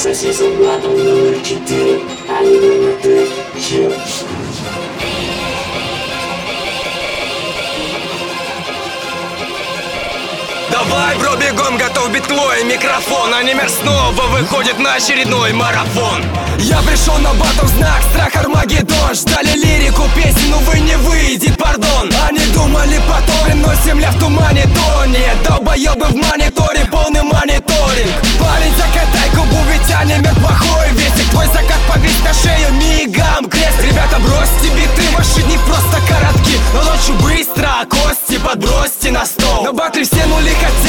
Сосисом батл номер 4. Альбом на трек Чил. Давай, бро, бегом, готов бить твой микрофон. Анимер снова выходит на очередной марафон. Я пришел на батл в знак, страх Армагеддон. Ждали лирику песен, увы, не выйдет, пардон. Они думали потом, но земля в тумане тонет. Долбоебы в мониторе, полный мониторинг. Парень, закатай губу, ведь анимер плохой вестик. Твой закат погрызть на шею, мигом крест. Ребята, бросьте биты, ваши дни просто коротки. Но ночью быстро, кости подбросьте на стол. На батле все нули хотят